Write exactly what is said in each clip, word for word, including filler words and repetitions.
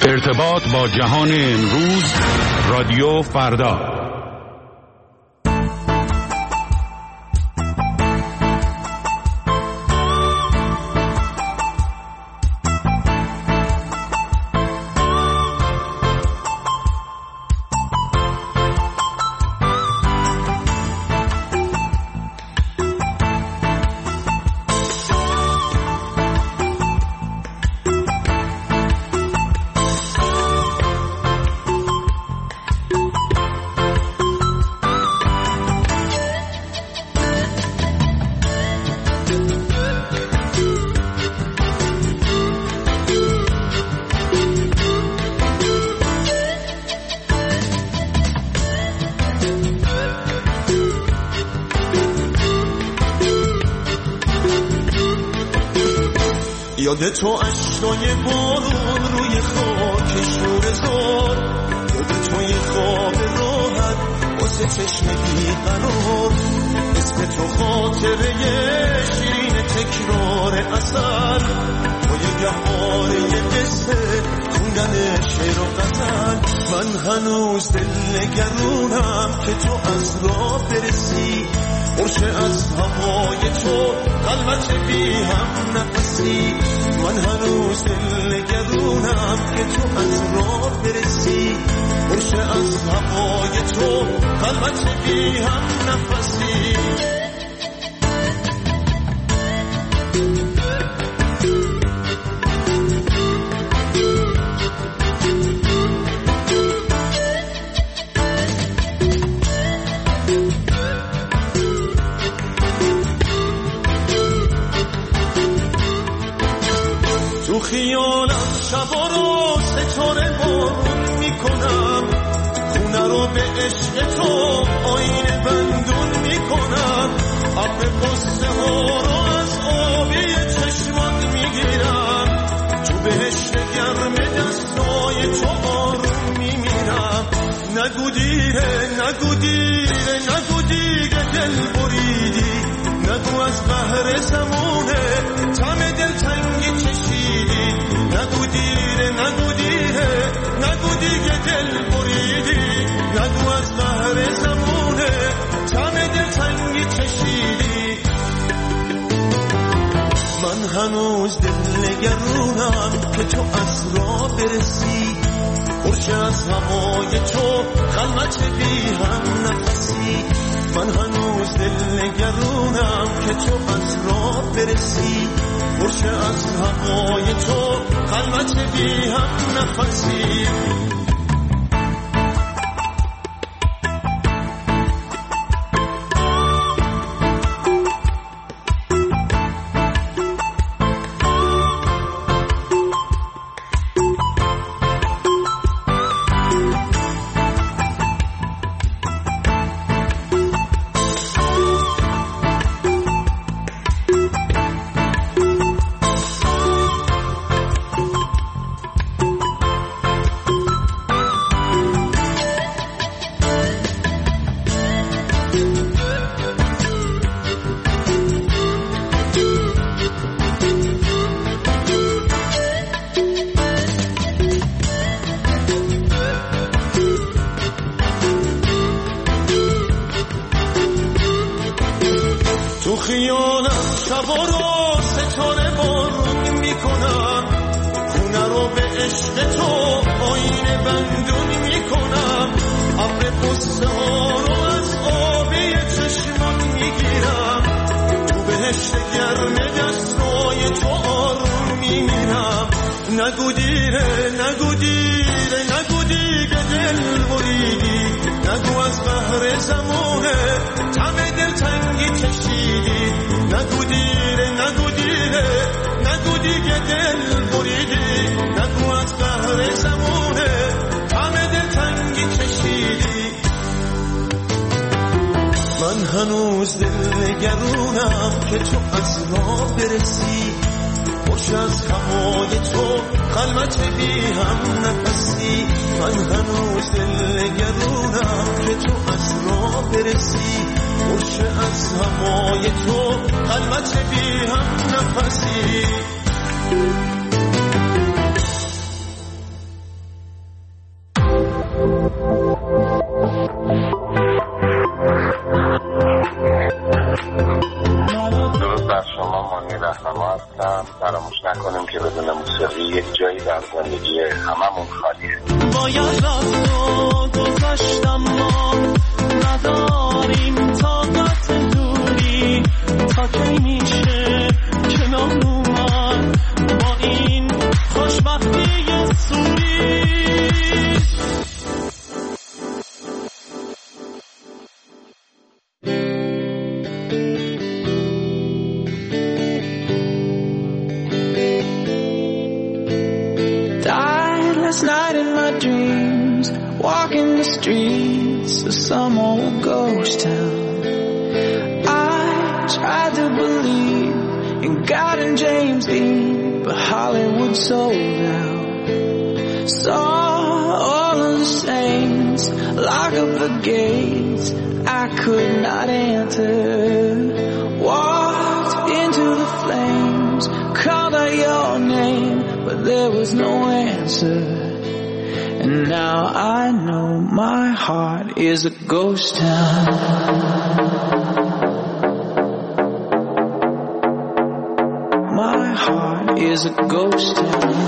ارتباط با جهان امروز، رادیو فردا. یاد تو اشکای بارون روی خاک شور زار، یاد تو یه خواب راحت واسه چشم بیقرار، اسم تو خاطره شیرین تکرار اثر، با یه گهواره یه قصه خوندن شعر و غزل. من هنوز دل نگرونم که تو از راه برسی، خوشه از هوای تو قلبت بی هم نفسی. من هنوز دل نگرونم که تو از راه برسی، خوشه از هوای تو قلبت بی هم نفسی. تو خیالم شبا رو ستاره بارون میکنم، خونه رو به عشق تو آینه بندون میکنم، ابر قصه ها رو از آبی چشمات میگیرم، تو بهشت گرم دستای تو آروم میمیرم. نگو دیره نگو دیره نگو دیگه دل بریدی، نگو از بحر زمونه تم دل تنگی چشیدی، نگو دیره نگو دیره نگو دیگه دل بریدی، نگو از بحر زمونه تم دل تنگی چشیدی. من هنوز دل نگرونم که تو از راه برسی، خوش از هوای تو خلوت بی هم نفسی. من هنوز دل نگرونم که تو از راه برسی، خوش از هوای تو خلوت بی هم نفسی. تو خیالم شبا رو ستاره بارون میکنم، خونه رو به عشق تو آینه بندون میکنم، ابر قصه ها رو از آبی چشمات میگیرم، تو بهشت گرم دستای تو آروم میمیرم. نگو دیره نگو دیره نگو دیگه دل بریدی، نگو از بحر زمونه تم دل تنگی چشیدی، نگو دیره نگو دیره نگو دیگه دل بریدی، نگو از بحر زمونه تم دل تنگی چشیدی. من هنوز دل نگرونم که تو از راه برسی، خوش از هوای تو قلبت بی هم نفسی. من هنوز دل نگرونم که تو از راه برسی، خوش از هوای تو قلبت بی هم نفسی. نفسی. واقعی یک جایی در زندگی هممون خالیه. باید رفت و گذشتم ما نداریم طاقت دوری تا کی میشه کنار اومد با این خوشبختی سوری. Last night in my dreams, walking the streets of some old ghost town. I tried to believe in God and James Dean, but Hollywood sold out. Saw all of the saints lock up the gates I could not enter. Walked into the flames, called out your name, but there was no answer. And now I know my heart is a ghost town. My heart is a ghost town.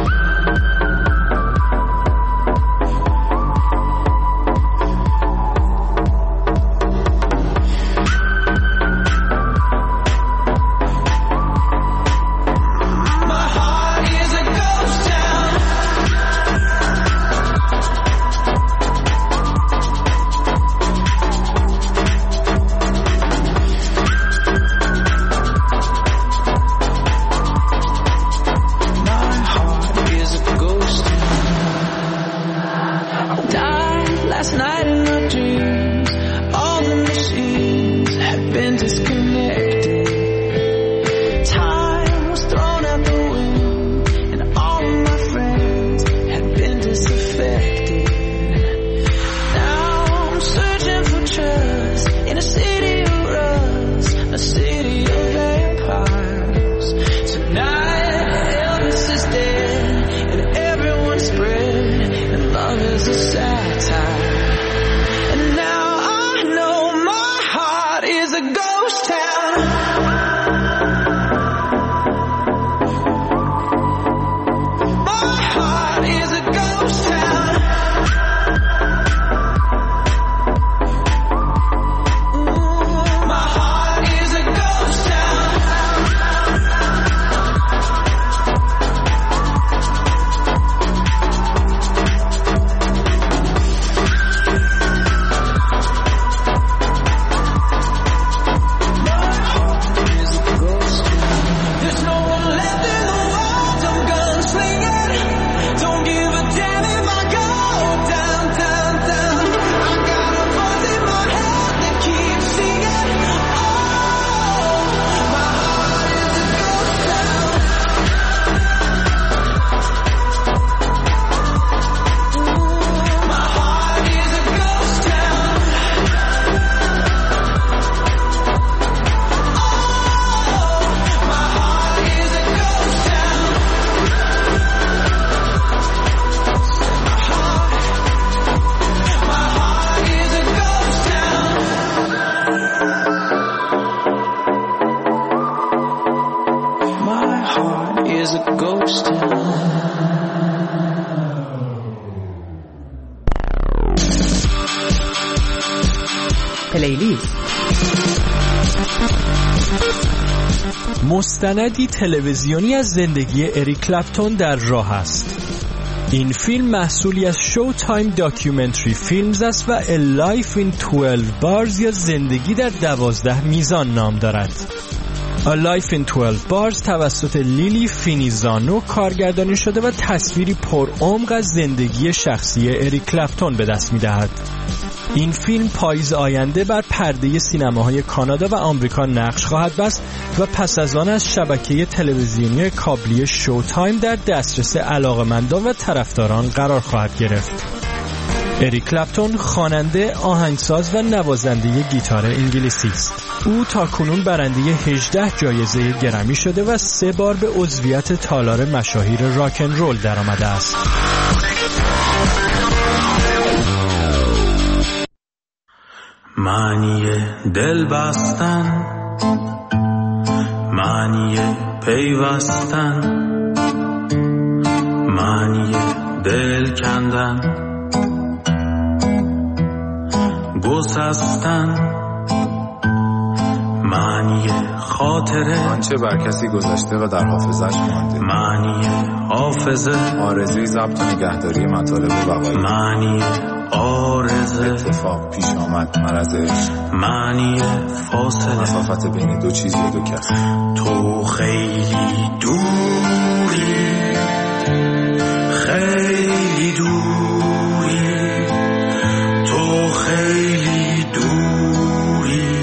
پلیلیست. مستندی تلویزیونی از زندگی اریک کلپتون در راه است. این فیلم محصولی از شو تایم داکیومنتری فیلمز است و A Life in twelve Bars یا زندگی در دوازده میزان نام دارد. A Life in twelve Bars توسط لیلی فینیزانو کارگردانی شده و تصویری پر عمق از زندگی شخصی اریک کلپتون به دست می‌دهد. این فیلم پاییز آینده بر پرده سینماهای کانادا و آمریکا نقش خواهد بست و پس از آن از شبکه تلویزیونی کابلی شو تایم در دسترس علاقه‌مندان و طرفداران قرار خواهد گرفت. اریک کلپتون خواننده، آهنگساز و نوازنده گیتار انگلیسی است. او تاکنون برنده هجده جایزه گرمی شده و سه بار به عضویت تالار مشاهیر راکن رول درآمده است. معنی دل بستن، معنی پیوستن، دل کندن گسستن معنی خاطره آنچه بر کسی گذشته و در حافظش مانده معنی حافظه آرزوی ضبط و نگهداری مطالب بقایی معنی آرزه اتفاق پیش آمد مرض عشق معنی فاصله مسافت بین دو چیز یا دو کس تو خیلی دوری خیلی دوری تو خیلی دوری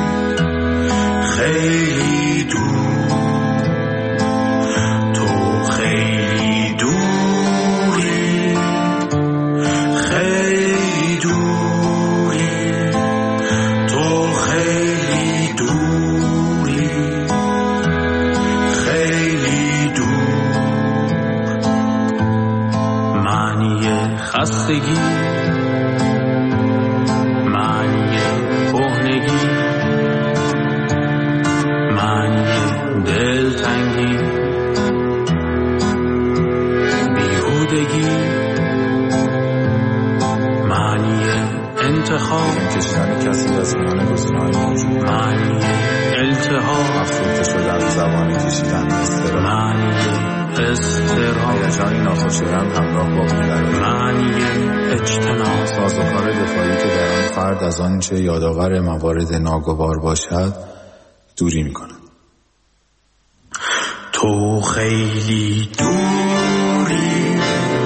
خیلی دور تو خیلی دوری خیلی دوری تو خیلی دوری خیلی دور معنی خستگی معنی کهنگی دلتنگی بیهودگی معنی انتخاب کشتن کسی از میان گزینه‌های موجود معنی التهاب افروخته شدن زبان کشیدن استرام معنی استرام هیجانی ناخوشایند همراه با بی‌قراری معنی اجتناب سازوکار دفاعی که در آن فرد از آنچه یادآور موارد ناگوار باشد دوری می‌کند. تو خیلی دوری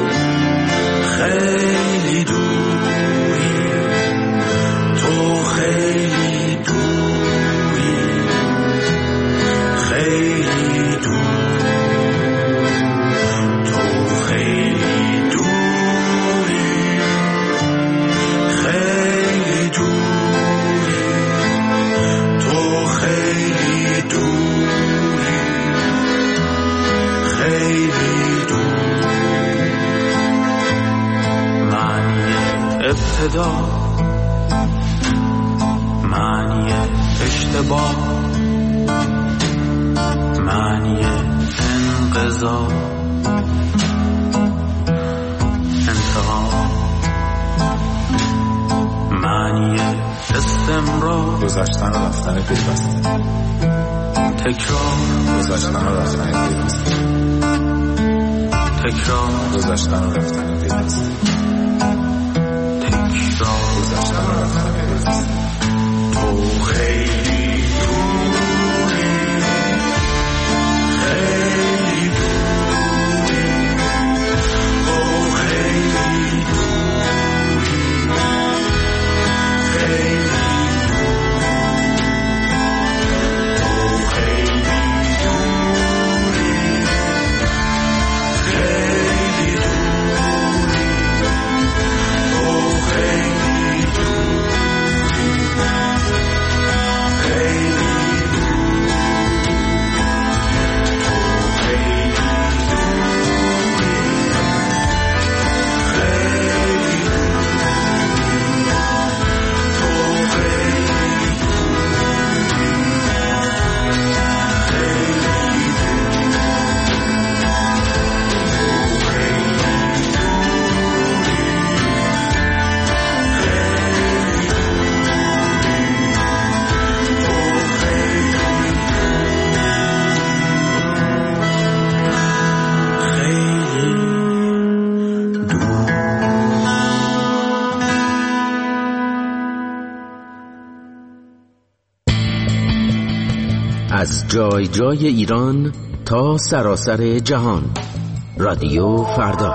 خیلی دوری تو خیلی دوری خیلی دور تو خیلی دوری خیلی دوری تو خیلی دوری خیلی دور معنی ابتدا معنی اشتباه معنی انقضا انتها معنی استمرار گذشتن و رفتن پیوسته تکرار گذشتن و رفتن پیوسته تکرار گذشتن و رفتن پیوسته تکرار گذشتن و رفتن پیوسته تو خیلی دوری خیلی دوری تو خیلی دوری خیلی از جای جای ایران تا سراسر جهان، رادیو فردا.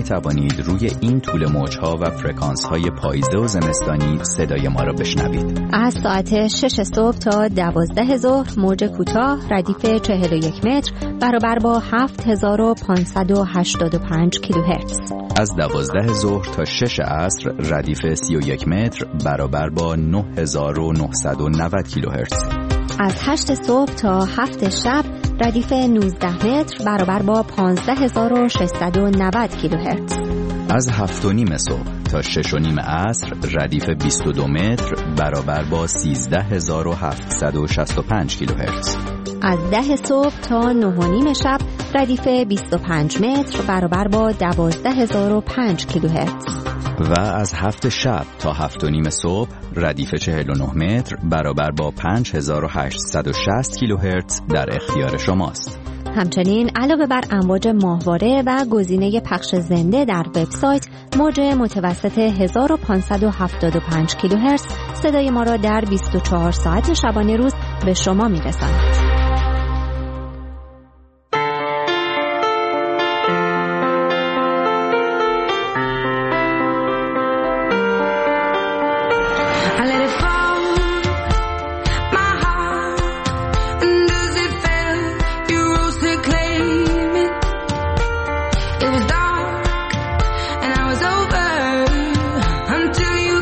می توانید روی این طول موجها و فرکانس های پاییزه و زمستانی صدای ما را بشنوید. از ساعت شش صبح تا دوازده ظهر موج کوتاه ردیف چهل و یک متر برابر با هفت هزار و پانصد و هشتاد و پنج کیلوهرتز. از دوازده ظهر تا شش عصر ردیف سی و یک متر برابر با نه هزار و نهصد و نود کیلوهرتز. از هشت صبح تا هفت شب ردیف نوزده متر برابر با پانزده هزار و ششصد و نود کیلوهرتز. از هفت و نیم صبح تا شش و نیم عصر ردیف بیست و دو متر برابر با سیزده هزار و هفتصد و شصت و پنج کیلوهرتز. از ده صبح تا نه و نیم شب ردیف بیست و پنج متر برابر با دوازده هزار و پنج کیلوهرتز. و از هفت شب تا هفت و نیم صبح ردیف چهل و نه متر برابر با پنج هزار و هشتصد و شصت کیلوهرتز در اختیار شماست. همچنین علاوه بر امواج ماهواره و گزینه پخش زنده در وبسایت، موج متوسط هزار و پانصد و هفتاد و پنج کیلوهرتز صدای ما را در بیست و چهار ساعت شبانه روز به شما می‌رساند.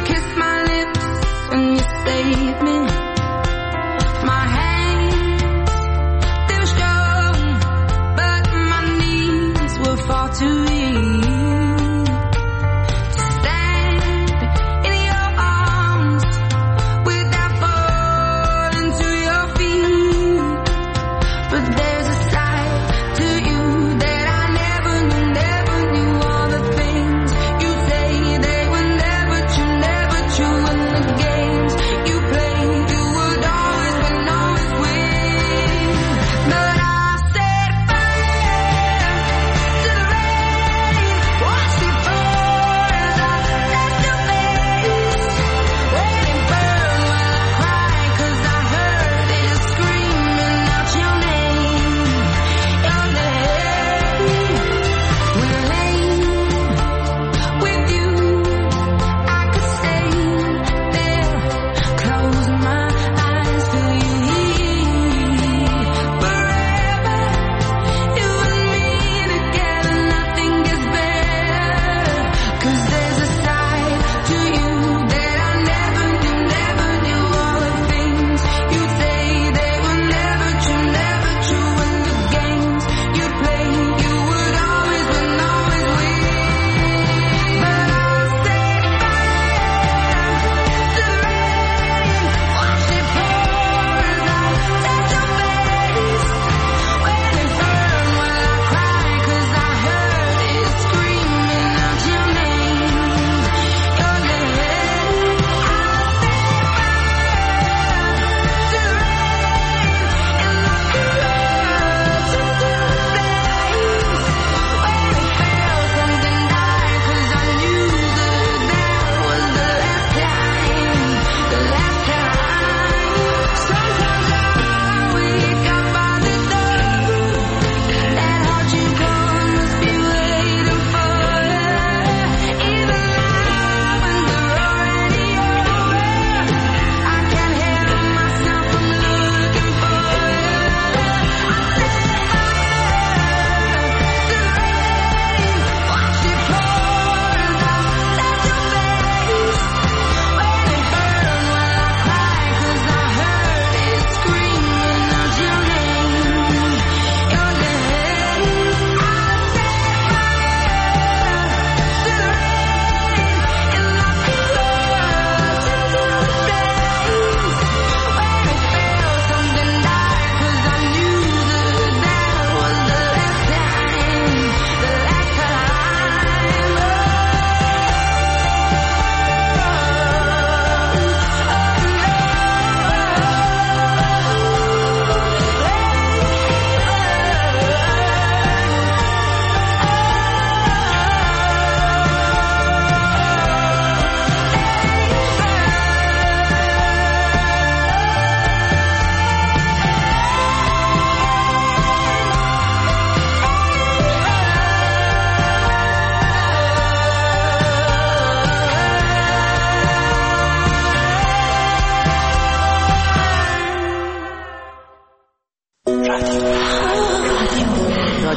My hand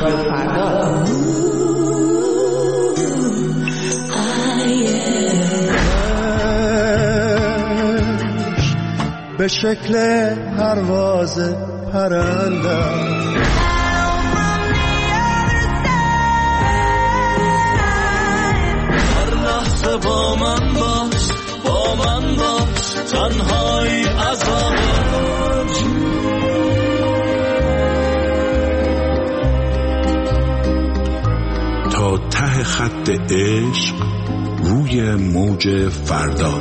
رادیو فردا. به شکل پرواز پرنده هر لحظه با من باش، با من باش، تنهایی عذاب تا ته خط عشق روی موج فردا.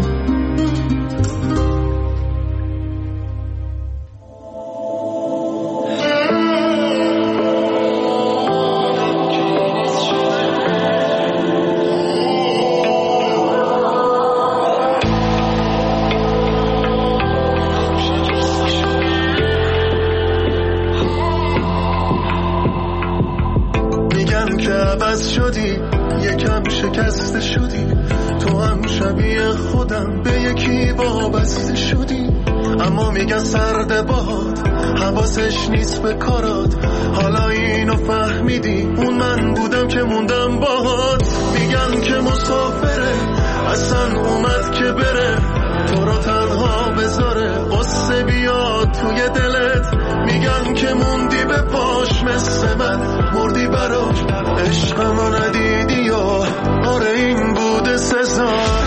شدی یکم شکسته شدی، تو هم شبیه خودم به یکی وابسته شدی، اما میگن سرد باد حواسش نیست به کارات، حالا اینو فهمیدی اون من بودم که موندم باهات. میگن که مسافره اصلا اومد که بره، تو رو تنها بذاره قصه بیاد توی دلت. میگن که موندی به پاش مثل من، مردی براش عشقمو ندیدی و آره این بوده سزاش.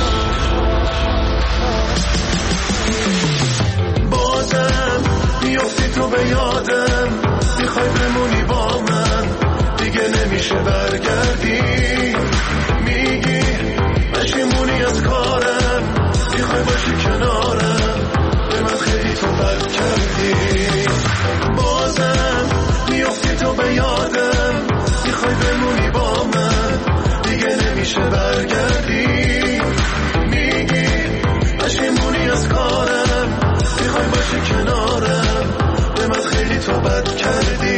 بازم میافتی تو به یادم، میخوای بمونی با من، دیگه نمیشه برگردی. میگی پشیمونی از کارم، میخوای باشی کنارم، به من خیلی تو بد کردی. بازم میافتی تو به یادم، میخوای بمونی با من، دیگه نمیشه برگردی. میگی پشیمونی از کارم، میخوای باشی کنارم، به من خیلی تو بد کردی.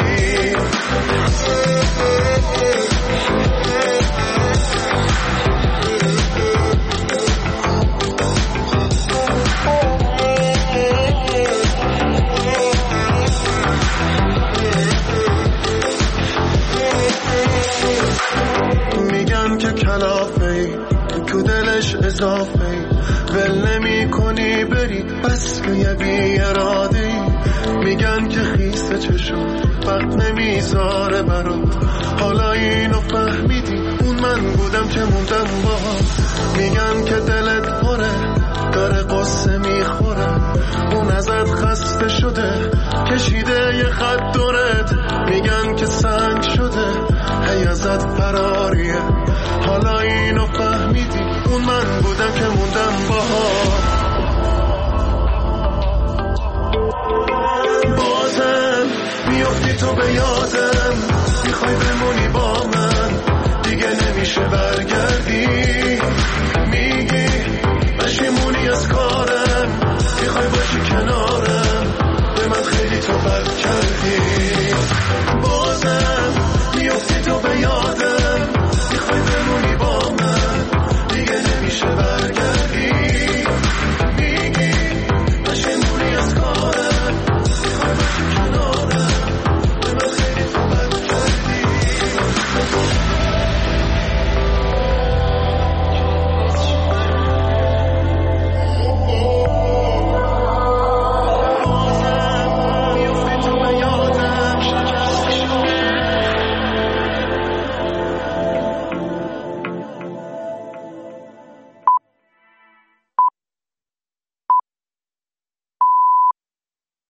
میگن که کلافه‌ای تو دلش اضافه‌ای، ول نمی کنی بری بس که یه بی اراده‌ای. میگن که خیسه چشم وقت نمیذاره برات، حالا اینو فهمیدی اون من بودم که موندم باهات. میگن که دلت پره داره قصه میخوره، اون ازت خسته شده کشیده یه خط دورت. میگن که سنگ شده هی ازت فراریه، حالا اینو فهمیدی اون من بودم که موندم باهات. بازم میافتی تو به یادم، میخوای بمونی با